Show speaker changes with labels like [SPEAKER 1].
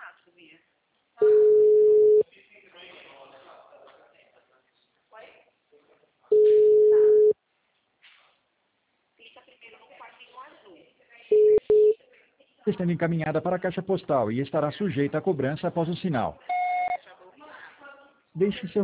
[SPEAKER 1] Sendo encaminhada para a caixa postal e estará sujeita a cobrança após o sinal. Deixe seu